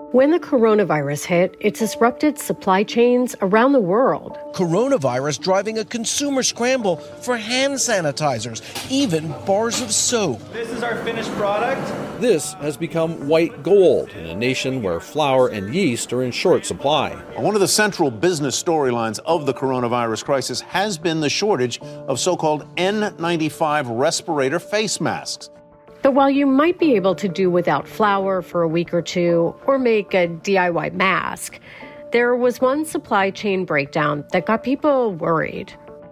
When the coronavirus hit, it disrupted supply chains around the world. Coronavirus driving a consumer scramble for hand sanitizers, even bars of soap. This is our finished product. This has become white gold in a nation where flour and yeast are in short supply. One of the central business storylines of the coronavirus crisis has been the shortage of so-called N95 respirator face masks. But while you might be able to do without flour for a week or two or make a DIY mask, there was one supply chain breakdown that got people worried.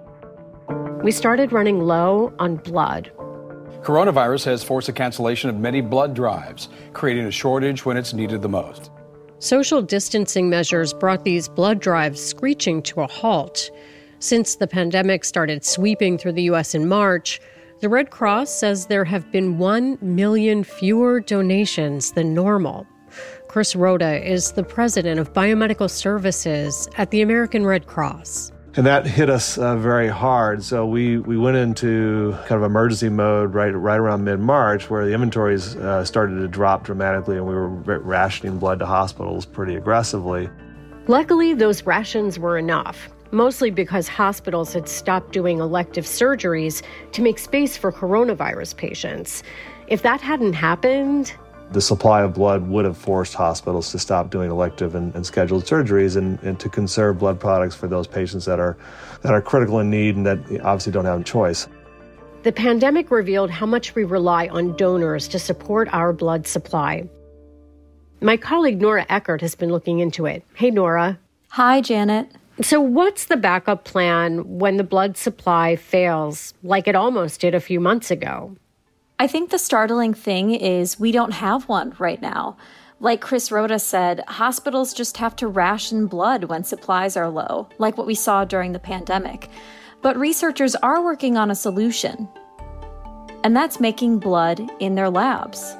We started running low on blood. Coronavirus has forced the cancellation of many blood drives, creating a shortage when it's needed the most. Social distancing measures brought these blood drives screeching to a halt. Since the pandemic started sweeping through the U.S. in March, the Red Cross says there have been 1 million fewer donations than normal. Chris Rhoda is the president of Biomedical Services at the American Red Cross. And that hit us very hard. So we went into kind of emergency mode right around mid-March, where the inventories started to drop dramatically, and we were rationing blood to hospitals pretty aggressively. Luckily, those rations were enough, mostly because hospitals had stopped doing elective surgeries to make space for coronavirus patients. If that hadn't happened, the supply of blood would have forced hospitals to stop doing elective and scheduled surgeries and to conserve blood products for those patients that are critical in need and that obviously don't have a choice. The pandemic revealed how much we rely on donors to support our blood supply. My colleague Nora Eckert has been looking into it. Hey, Nora. Hi, Janet. So what's the backup plan when the blood supply fails, like it almost did a few months ago? I think the startling thing is we don't have one right now. Like Chris Rhoda said, hospitals just have to ration blood when supplies are low, like what we saw during the pandemic. But researchers are working on a solution, and that's making blood in their labs.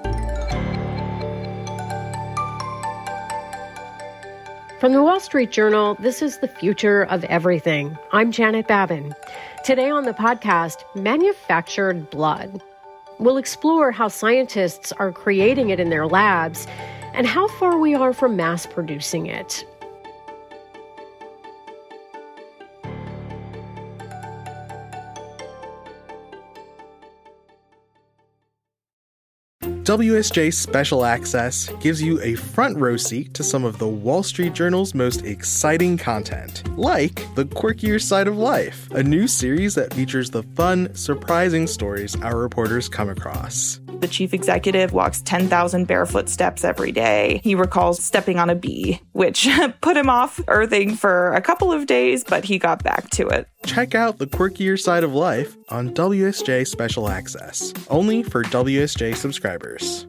From the Wall Street Journal, this is the future of everything. I'm Janet Babin. Today on the podcast, manufactured blood. We'll explore how scientists are creating it in their labs and how far we are from mass producing it. WSJ Special Access gives you a front row seat to some of the Wall Street Journal's most exciting content, like The Quirkier Side of Life, a new series that features the fun, surprising stories our reporters come across. The chief executive walks 10,000 barefoot steps every day. He recalls stepping on a bee, which put him off earthing for a couple of days, but he got back to it. Check out The Quirkier Side of Life on WSJ Special Access, only for WSJ subscribers.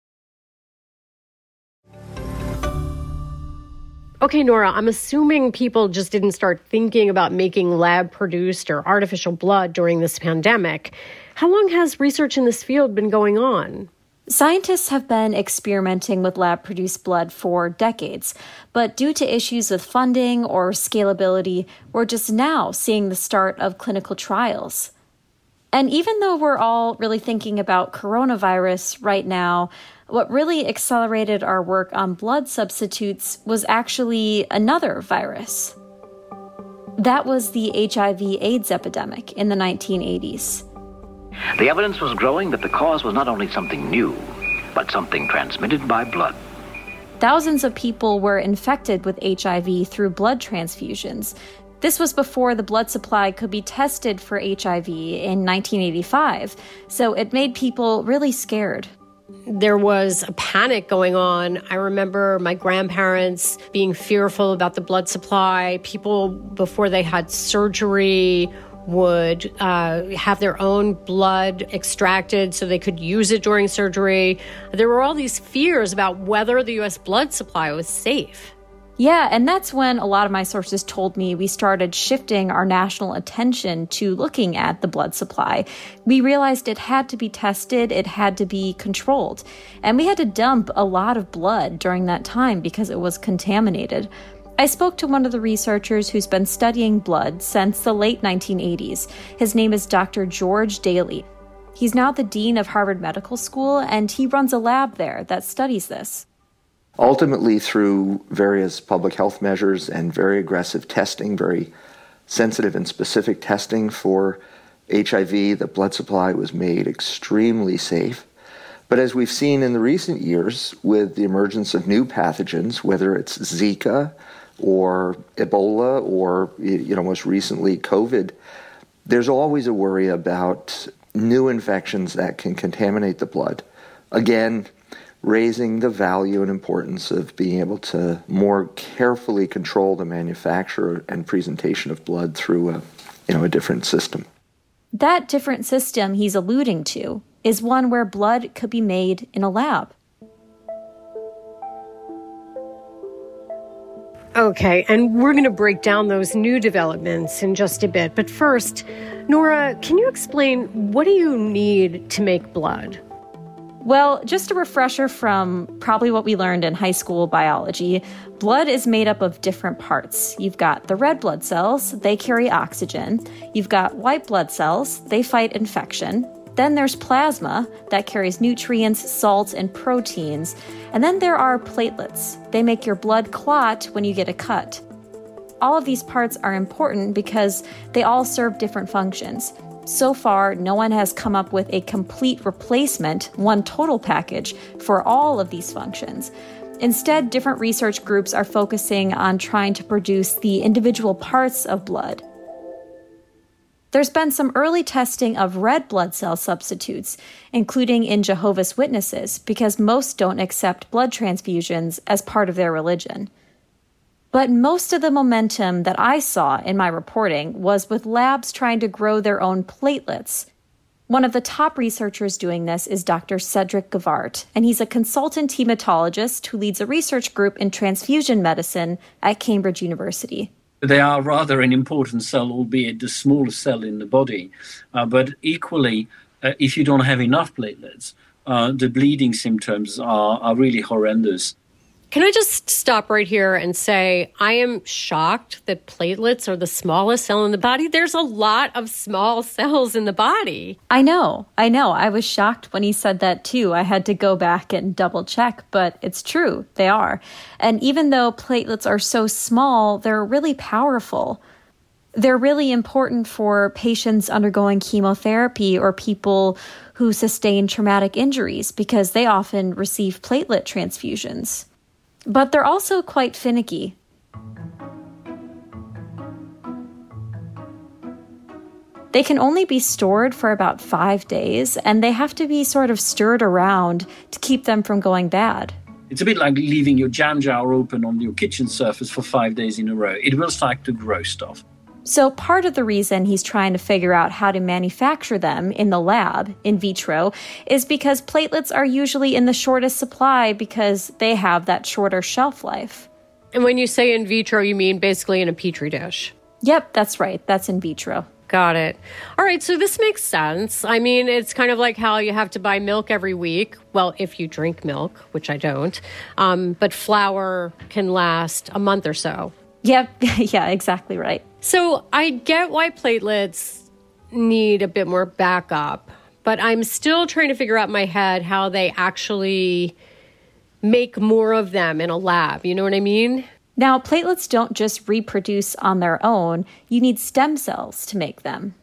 Okay, Nora, I'm assuming people just didn't start thinking about making lab-produced or artificial blood during this pandemic. How long has research in this field been going on? Scientists have been experimenting with lab-produced blood for decades, but due to issues with funding or scalability, we're just now seeing the start of clinical trials. And even though we're all really thinking about coronavirus right now, what really accelerated our work on blood substitutes was actually another virus. That was the HIV/AIDS epidemic in the 1980s. The evidence was growing that the cause was not only something new, but something transmitted by blood. Thousands of people were infected with HIV through blood transfusions. This was before the blood supply could be tested for HIV in 1985, so it made people really scared. There was a panic going on. I remember my grandparents being fearful about the blood supply. People, before they had surgery, would have their own blood extracted so they could use it during surgery. There were all these fears about whether the U.S. blood supply was safe. Yeah, and that's when a lot of my sources told me we started shifting our national attention to looking at the blood supply. We realized it had to be tested, it had to be controlled, and we had to dump a lot of blood during that time because it was contaminated. I spoke to one of the researchers who's been studying blood since the late 1980s. His name is Dr. George Daly. He's now the dean of Harvard Medical School, and he runs a lab there that studies this. Ultimately, through various public health measures and very aggressive testing, very sensitive and specific testing for HIV, the blood supply was made extremely safe. But as we've seen in the recent years with the emergence of new pathogens, whether it's Zika or Ebola or, most recently COVID, there's always a worry about new infections that can contaminate the blood. Again, raising the value and importance of being able to more carefully control the manufacture and presentation of blood through a different system. That different system he's alluding to is one where blood could be made in a lab. Okay, and we're going to break down those new developments in just a bit. But first, Nora, can you explain what do you need to make blood? Well, just a refresher from probably what we learned in high school biology, blood is made up of different parts. You've got the red blood cells, they carry oxygen. You've got white blood cells, they fight infection. Then there's plasma that carries nutrients, salts, and proteins. And then there are platelets. They make your blood clot when you get a cut. All of these parts are important because they all serve different functions. So far, no one has come up with a complete replacement, one total package, for all of these functions. Instead, different research groups are focusing on trying to produce the individual parts of blood. There's been some early testing of red blood cell substitutes, including in Jehovah's Witnesses, because most don't accept blood transfusions as part of their religion. But most of the momentum that I saw in my reporting was with labs trying to grow their own platelets. One of the top researchers doing this is Dr. Cedric Gavart, and he's a consultant hematologist who leads a research group in transfusion medicine at Cambridge University. They are rather an important cell, albeit the smallest cell in the body. But equally, if you don't have enough platelets, the bleeding symptoms are really horrendous. Can I just stop right here and say I am shocked that platelets are the smallest cell in the body? There's a lot of small cells in the body. I know. I was shocked when he said that too. I had to go back and double check, but it's true. They are. And even though platelets are so small, they're really powerful. They're really important for patients undergoing chemotherapy or people who sustain traumatic injuries because they often receive platelet transfusions. But they're also quite finicky. They can only be stored for about 5 days, and they have to be sort of stirred around to keep them from going bad. It's a bit like leaving your jam jar open on your kitchen surface for 5 days in a row. It will start to grow stuff. So part of the reason he's trying to figure out how to manufacture them in the lab, in vitro, is because platelets are usually in the shortest supply because they have that shorter shelf life. And when you say in vitro, you mean basically in a petri dish? Yep, that's right. That's in vitro. Got it. All right, so this makes sense. I mean, it's kind of like how you have to buy milk every week. Well, if you drink milk, which I don't. But flour can last a month or so. Yep, yeah, exactly right. So I get why platelets need a bit more backup, but I'm still trying to figure out in my head how they actually make more of them in a lab. You know what I mean? Now, platelets don't just reproduce on their own. You need stem cells to make them.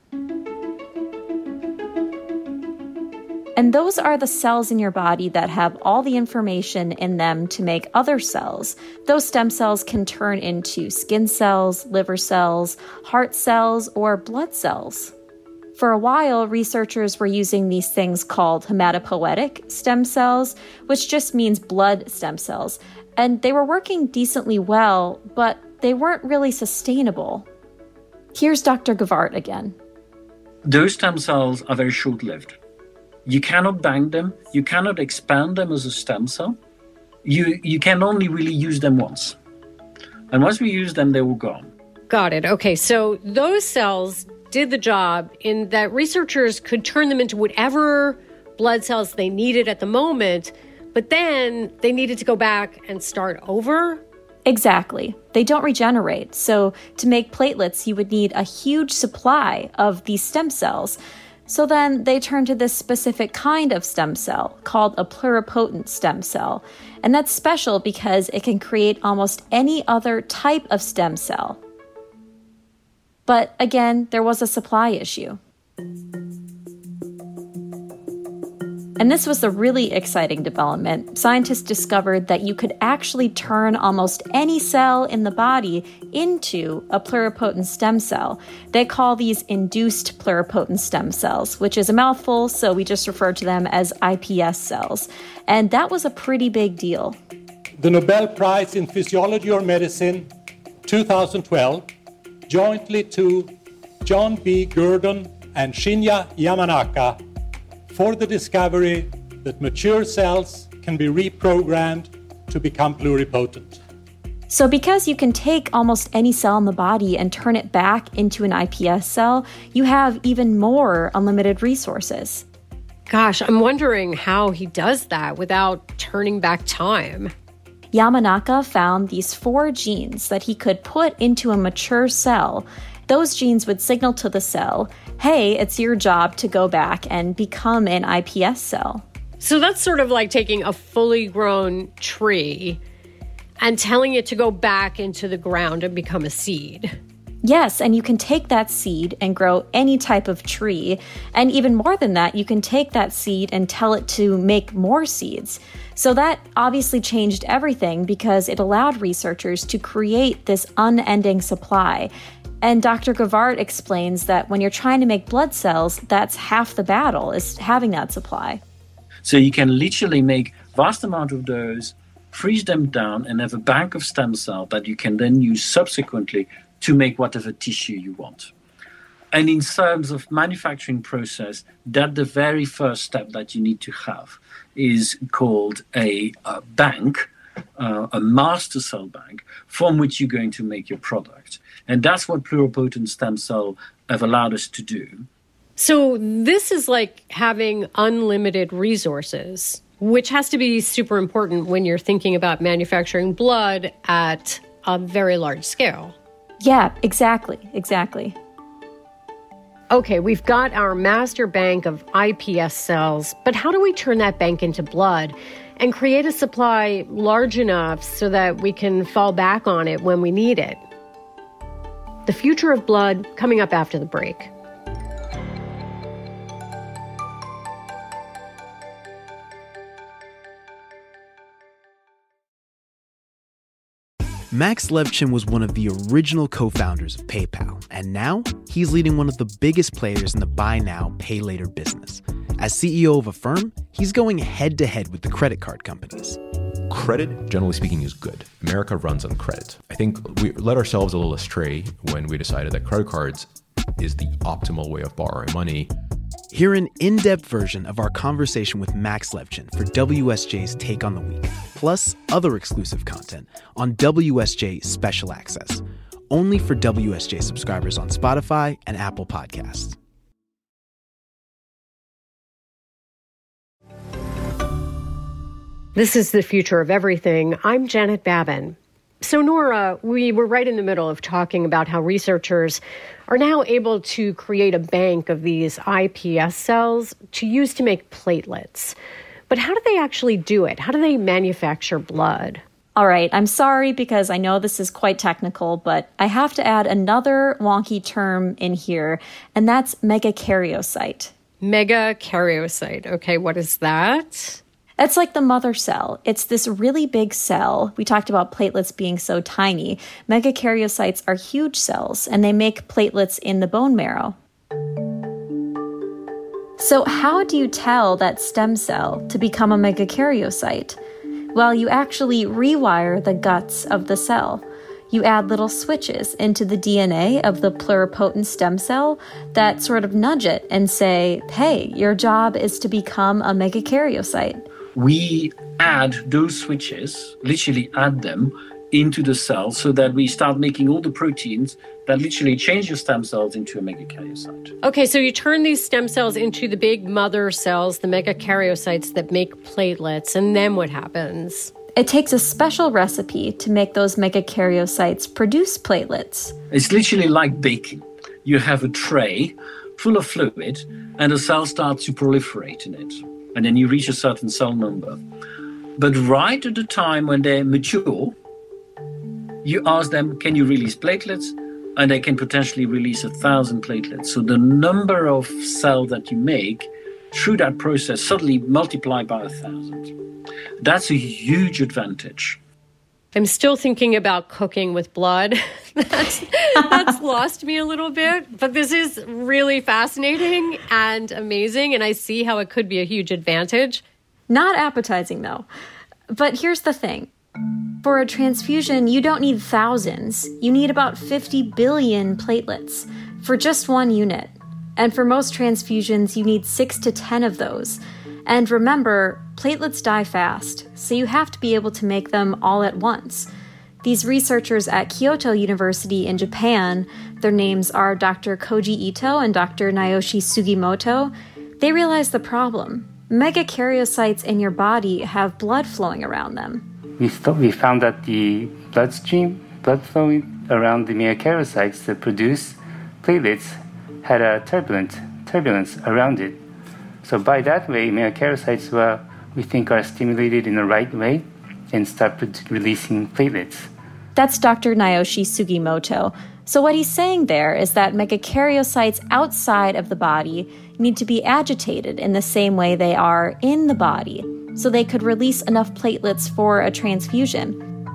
And those are the cells in your body that have all the information in them to make other cells. Those stem cells can turn into skin cells, liver cells, heart cells, or blood cells. For a while, researchers were using these things called hematopoietic stem cells, which just means blood stem cells. And they were working decently well, but they weren't really sustainable. Here's Dr. Gavart again. Those stem cells are very short-lived. You cannot bank them. You cannot expand them as a stem cell. You can only really use them once. And once we use them, they will go gone. Got it. Okay, so those cells did the job in that researchers could turn them into whatever blood cells they needed at the moment, but then they needed to go back and start over? Exactly. They don't regenerate. So to make platelets, you would need a huge supply of these stem cells. So then they turned to this specific kind of stem cell called a pluripotent stem cell. And that's special because it can create almost any other type of stem cell. But again, there was a supply issue. And this was a really exciting development. Scientists discovered that you could actually turn almost any cell in the body into a pluripotent stem cell. They call these induced pluripotent stem cells, which is a mouthful, so we just refer to them as iPS cells. And that was a pretty big deal. The Nobel Prize in Physiology or Medicine, 2012, jointly to John B. Gurdon and Shinya Yamanaka, for the discovery that mature cells can be reprogrammed to become pluripotent. So because you can take almost any cell in the body and turn it back into an iPS cell, you have even more unlimited resources. Gosh, I'm wondering how he does that without turning back time. Yamanaka found these 4 genes that he could put into a mature cell. Those genes would signal to the cell, hey, it's your job to go back and become an iPS cell. So that's sort of like taking a fully grown tree and telling it to go back into the ground and become a seed. Yes, and you can take that seed and grow any type of tree. And even more than that, you can take that seed and tell it to make more seeds. So that obviously changed everything because it allowed researchers to create this unending supply. And Dr. Gavart explains that when you're trying to make blood cells, that's half the battle, is having that supply. So you can literally make vast amount of those, freeze them down, and have a bank of stem cells that you can then use subsequently to make whatever tissue you want. And in terms of manufacturing process, that the very first step that you need to have is called a bank, a master cell bank, from which you're going to make your product. And that's what pluripotent stem cell have allowed us to do. So this is like having unlimited resources, which has to be super important when you're thinking about manufacturing blood at a very large scale. Yeah, exactly. Okay, we've got our master bank of iPS cells, but how do we turn that bank into blood and create a supply large enough so that we can fall back on it when we need it? The future of blood coming up after the break. Max Levchin was one of the original co-founders of PayPal, and now he's leading one of the biggest players in the buy now, pay later business. As CEO of a firm, he's going head-to-head with the credit card companies. Credit, generally speaking, is good. America runs on credit. I think we led ourselves a little astray when we decided that credit cards is the optimal way of borrowing money. Hear an in-depth version of our conversation with Max Levchin for WSJ's Take on the Week, plus other exclusive content on WSJ Special Access, only for WSJ subscribers on Spotify and Apple Podcasts. This is The Future of Everything. I'm Janet Babin. So, Nora, we were right in the middle of talking about how researchers are now able to create a bank of these iPS cells to use to make platelets. But how do they actually do it? How do they manufacture blood? All right, I'm sorry because I know this is quite technical, but I have to add another wonky term in here, and that's megakaryocyte. Megakaryocyte. Okay, what is that? It's like the mother cell. It's this really big cell. We talked about platelets being so tiny. Megakaryocytes are huge cells, and they make platelets in the bone marrow. So how do you tell that stem cell to become a megakaryocyte? Well, you actually rewire the guts of the cell. You add little switches into the DNA of the pluripotent stem cell that sort of nudge it and say, hey, your job is to become a megakaryocyte. We add those switches, literally add them into the cell so that we start making all the proteins that literally change your stem cells into a megakaryocyte. Okay, so you turn these stem cells into the big mother cells, the megakaryocytes that make platelets, and then what happens? It takes a special recipe to make those megakaryocytes produce platelets. It's literally like baking. You have a tray full of fluid, and the cell starts to proliferate in it. And then you reach a certain cell number. But right at the time when they mature, you ask them, can you release platelets? And they can potentially release 1,000 platelets. So the number of cells that you make through that process suddenly multiply by 1,000. That's a huge advantage. I'm still thinking about cooking with blood. That's lost me a little bit. But this is really fascinating and amazing, and I see how it could be a huge advantage. Not appetizing, though. But here's the thing. For a transfusion, you don't need thousands. You need about 50 billion platelets for just one unit. And for most transfusions, you need 6 to 10 of those. And remember, platelets die fast, so you have to be able to make them all at once. These researchers at Kyoto University in Japan, their names are Dr. Koji Ito and Dr. Naoshi Sugimoto, they realized the problem. Megakaryocytes in your body have blood flowing around them. We found that the blood flowing around the megakaryocytes that produce platelets had a turbulence around it. So by that way, megakaryocytes we think are stimulated in the right way and start releasing platelets. That's Dr. Naoshi Sugimoto. So what he's saying there is that megakaryocytes outside of the body need to be agitated in the same way they are in the body, so they could release enough platelets for a transfusion.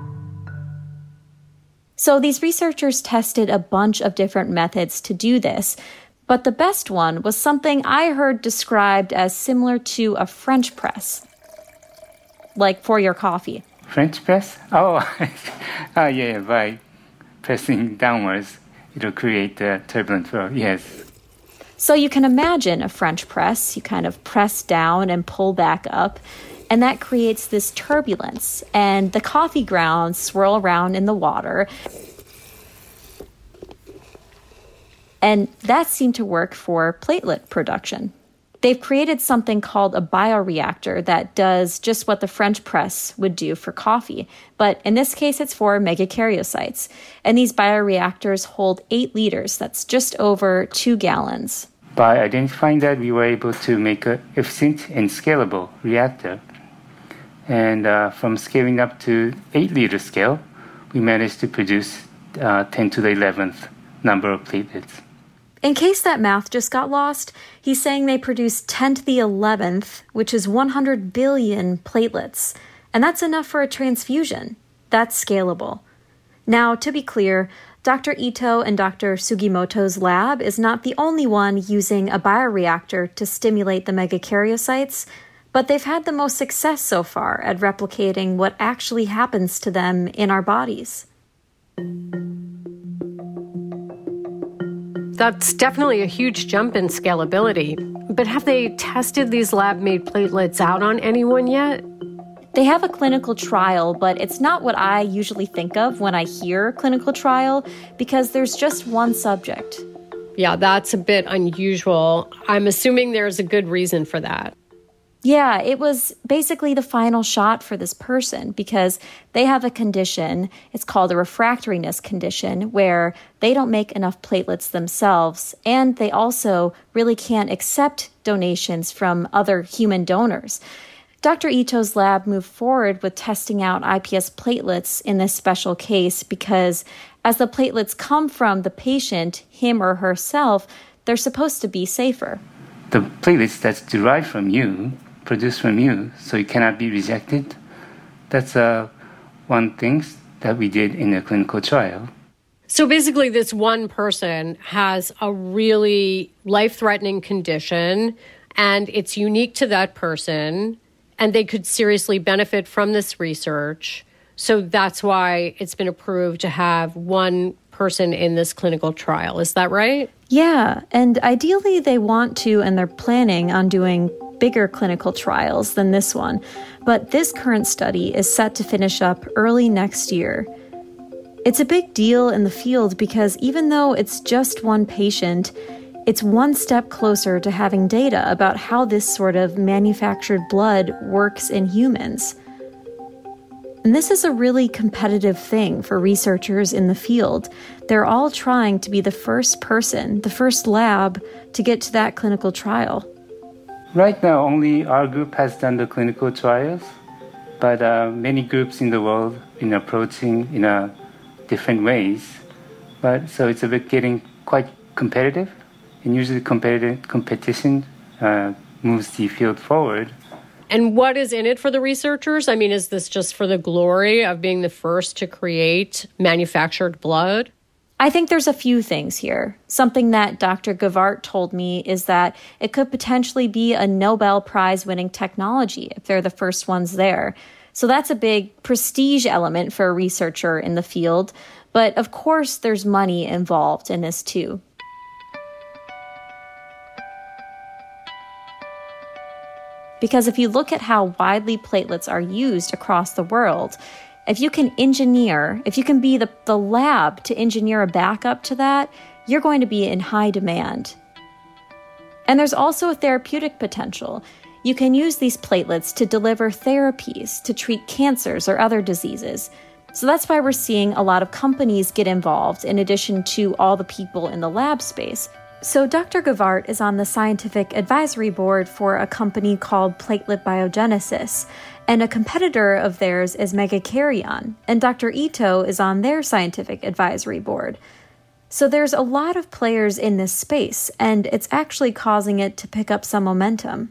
So these researchers tested a bunch of different methods to do this, but the best one was something I heard described as similar to a French press, like for your coffee. French press? Oh, yeah, by pressing downwards, it'll create the turbulent flow, yes. So you can imagine a French press. You kind of press down and pull back up, and that creates this turbulence, and the coffee grounds swirl around in the water. And that seemed to work for platelet production. They've created something called a bioreactor that does just what the French press would do for coffee. But in this case, it's for megakaryocytes. And these bioreactors hold 8 liters. That's just over 2 gallons. By identifying that, we were able to make an efficient and scalable reactor. And from scaling up to 8-liter scale, we managed to produce 10 to the 11th number of platelets. In case that math just got lost, he's saying they produce 10 to the 11th, which is 100 billion platelets. And that's enough for a transfusion. That's scalable. Now, to be clear, Dr. Ito and Dr. Sugimoto's lab is not the only one using a bioreactor to stimulate the megakaryocytes, but they've had the most success so far at replicating what actually happens to them in our bodies. That's definitely a huge jump in scalability. But have they tested these lab-made platelets out on anyone yet? They have a clinical trial, but it's not what I usually think of when I hear clinical trial, because there's just one subject. Yeah, that's a bit unusual. I'm assuming there's a good reason for that. Yeah, it was basically the final shot for this person because they have a condition, it's called a refractoriness condition, where they don't make enough platelets themselves, and they also really can't accept donations from other human donors. Dr. Ito's lab moved forward with testing out iPS platelets in this special case because as the platelets come from the patient, him or herself, they're supposed to be safer. The platelets that's derived from you, produced from you, so it cannot be rejected. That's one thing that we did in a clinical trial. So basically, this one person has a really life-threatening condition, and it's unique to that person, and they could seriously benefit from this research. So that's why it's been approved to have one person in this clinical trial. Is that right? Yeah, and ideally they want to, and they're planning on doing bigger clinical trials than this one. But this current study is set to finish up early next year. It's a big deal in the field because even though it's just one patient, it's one step closer to having data about how this sort of manufactured blood works in humans. And this is a really competitive thing for researchers in the field. They're all trying to be the first person, the first lab to get to that clinical trial. Right now, only our group has done the clinical trials, but many groups in the world been approaching in different ways. But so it's a bit getting quite competitive, and usually competition moves the field forward. And what is in it for the researchers? I mean, is this just for the glory of being the first to create manufactured blood? I think there's a few things here. Something that Dr. Gevart told me is that it could potentially be a Nobel Prize-winning technology if they're the first ones there. So that's a big prestige element for a researcher in the field. But of course, there's money involved in this too. Because if you look at how widely platelets are used across the world, if you can be the lab to engineer a backup to that, you're going to be in high demand. And there's also a therapeutic potential. You can use these platelets to deliver therapies to treat cancers or other diseases. So that's why we're seeing a lot of companies get involved in addition to all the people in the lab space. So Dr. Gevart is on the scientific advisory board for a company called Platelet Biogenesis, and a competitor of theirs is Megakaryon, and Dr. Ito is on their scientific advisory board. So there's a lot of players in this space, and it's actually causing it to pick up some momentum.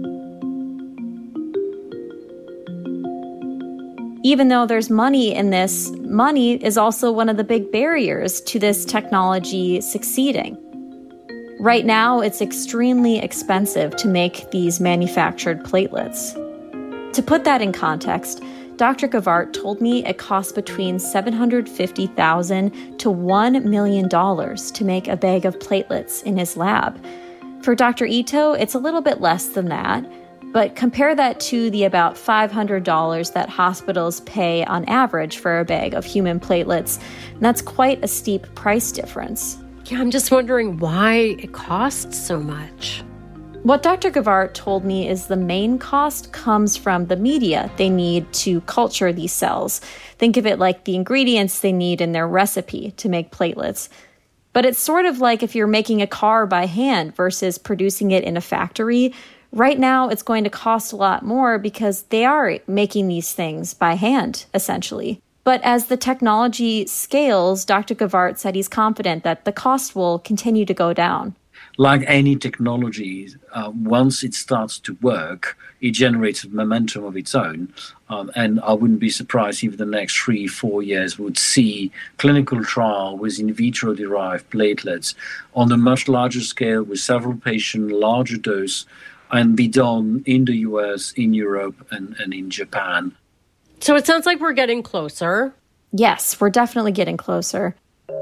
Even though there's money in this, money is also one of the big barriers to this technology succeeding. Right now, it's extremely expensive to make these manufactured platelets. To put that in context, Dr. Gevart told me it costs between $750,000 to $1 million to make a bag of platelets in his lab. For Dr. Ito, it's a little bit less than that, but compare that to the about $500 that hospitals pay on average for a bag of human platelets, and that's quite a steep price difference. Yeah, I'm just wondering why it costs so much. What Dr. Gevart told me is the main cost comes from the media they need to culture these cells. Think of it like the ingredients they need in their recipe to make platelets. But it's sort of like if you're making a car by hand versus producing it in a factory. Right now, it's going to cost a lot more because they are making these things by hand, essentially. But as the technology scales, Dr. Gevart said he's confident that the cost will continue to go down. Like any technology, once it starts to work, it generates a momentum of its own. And I wouldn't be surprised if the next 3-4 years would see clinical trial with in vitro derived platelets on a much larger scale with several patients, larger dose, and be done in the US, in Europe, and in Japan. So it sounds like we're getting closer. Yes, we're definitely getting closer.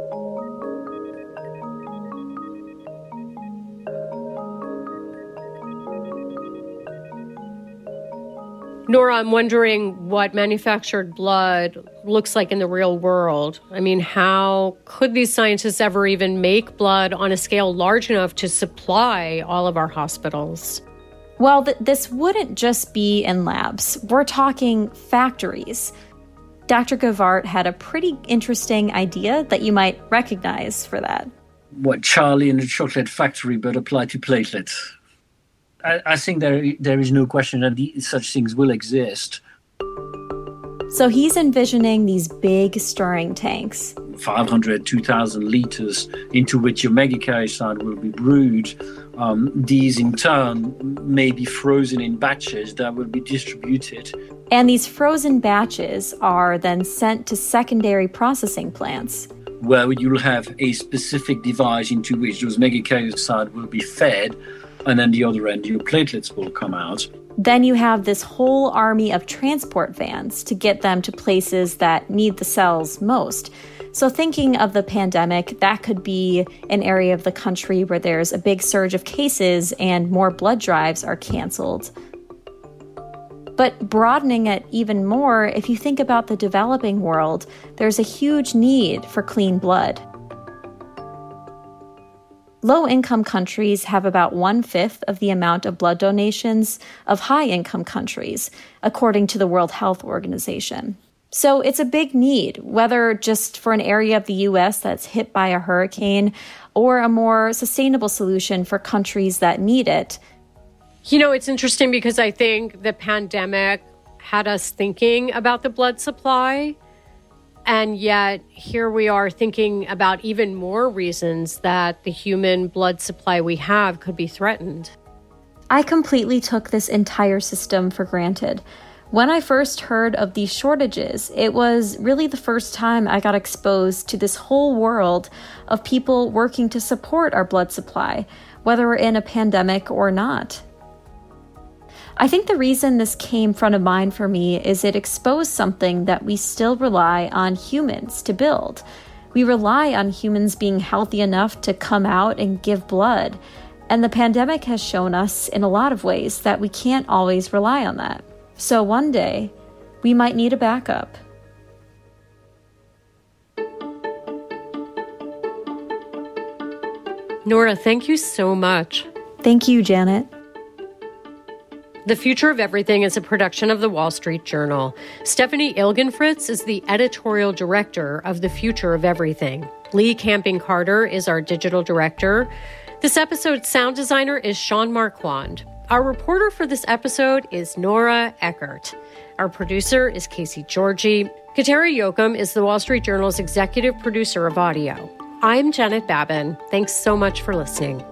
Nora, I'm wondering what manufactured blood looks like in the real world. I mean, how could these scientists ever even make blood on a scale large enough to supply all of our hospitals? Well, this wouldn't just be in labs. We're talking factories. Dr. Gevart had a pretty interesting idea that you might recognize for that. What, Charlie in the Chocolate Factory, but applied to platelets? I think there is no question that such things will exist. So he's envisioning these big stirring tanks. 500, 2,000 liters into which your megakaryocyte will be brewed. These, in turn, may be frozen in batches that will be distributed. And these frozen batches are then sent to secondary processing plants, where you'll have a specific device into which those megakaryocytes will be fed, and then the other end, your platelets will come out. Then you have this whole army of transport vans to get them to places that need the cells most. So thinking of the pandemic, that could be an area of the country where there's a big surge of cases and more blood drives are canceled. But broadening it even more, if you think about the developing world, there's a huge need for clean blood. Low-income countries have about 1/5 of the amount of blood donations of high-income countries, according to the World Health Organization. So it's a big need, whether just for an area of the U.S. that's hit by a hurricane or a more sustainable solution for countries that need it. You know, it's interesting because I think the pandemic had us thinking about the blood supply. And yet here we are thinking about even more reasons that the human blood supply we have could be threatened. I completely took this entire system for granted. When I first heard of these shortages, it was really the first time I got exposed to this whole world of people working to support our blood supply, whether we're in a pandemic or not. I think the reason this came front of mind for me is it exposed something that we still rely on humans to build. We rely on humans being healthy enough to come out and give blood, and the pandemic has shown us in a lot of ways that we can't always rely on that. So one day, we might need a backup. Nora, thank you so much. Thank you, Janet. The Future of Everything is a production of the Wall Street Journal. Stephanie Ilgenfritz is the editorial director of The Future of Everything. Lee Camping-Carter is our digital director. This episode's sound designer is Sean Marquand. Our reporter for this episode is Nora Eckert. Our producer is Casey Georgie. Kateri Jochum is the Wall Street Journal's executive producer of audio. I'm Janet Babin. Thanks so much for listening.